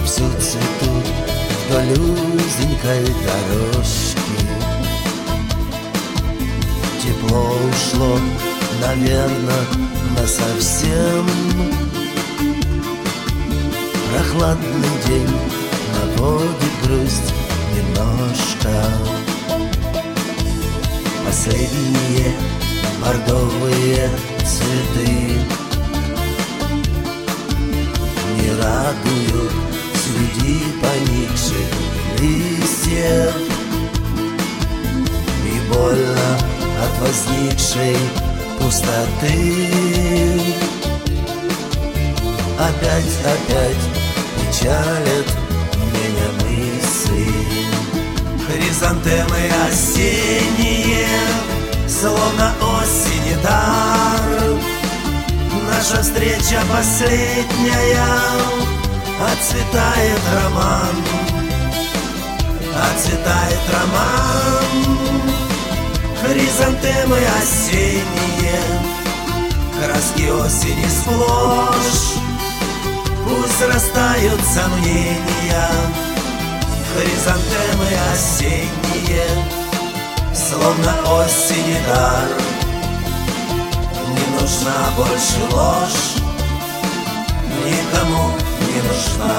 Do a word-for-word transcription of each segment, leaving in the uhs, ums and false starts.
вовсю цветут вдоль узенькой дорожки. Тепло ушло, наверное, насовсем. Прохладный день наводит грусть немножко. Последние бордовые цветы не радуют среди поникших листьев. И больно от возникшей пустоты. Опять, опять печалят меня мысли. Хризантемы осенние, словно осени дар. Наша встреча последняя, отцветает роман, отцветает роман. Хризантемы осенние, краски осени сплошь. Пусть растают сомнения. Хризантемы осенние, словно осени дар. Не нужна больше ложь, никому не нужна.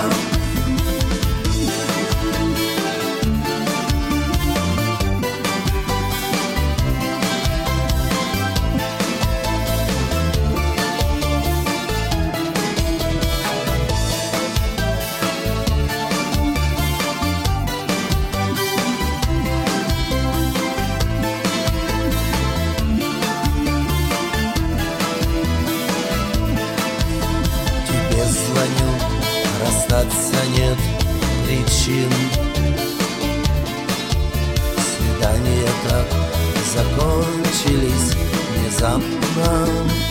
Звоню, расстаться нет причин. Свидания так закончились внезапно.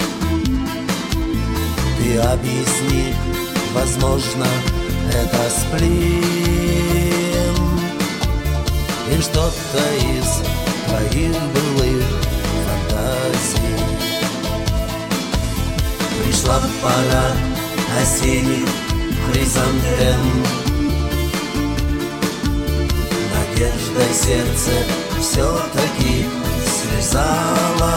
Ты объясни, возможно, это сплин. И что-то из твоих былых фантазий. Пришла пора осенних хризантем. Надеждой сердце все-таки связала.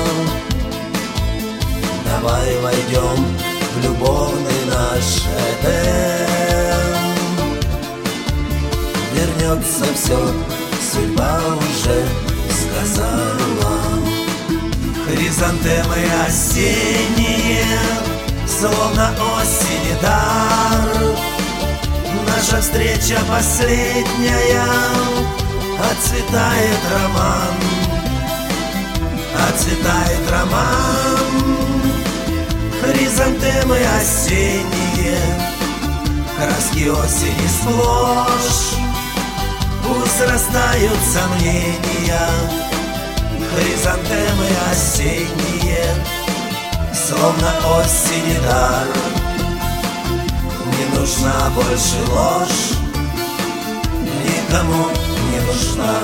Давай войдем в любовный наш Эдем. Вернется все, судьба уже сказала. Хризантемы осенние, словно осени дар. Наша встреча последняя, отцветает роман, отцветает роман. Хризантемы осенние, краски осени сплошь. Пусть растают сомнения. Хризантемы осенние, словно осени дар. Не нужна больше ложь, никому не нужна.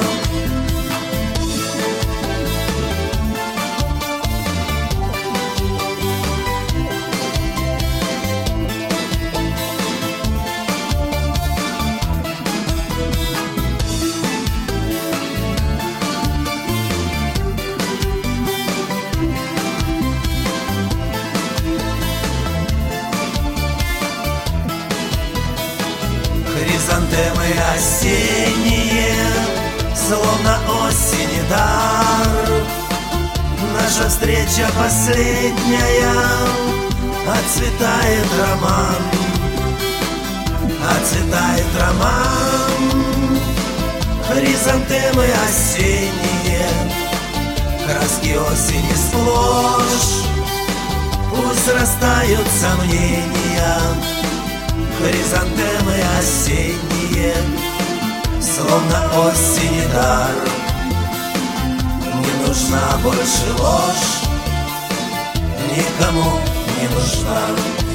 Хризантемы осенние, словно осени дар. Наша встреча последняя, отцветает роман, отцветает роман. Хризантемы осенние, краски осени сплошь. Пусть растают сомнения. Хризантемы осенние, словно осени дар. Не нужна больше ложь, никому не нужна.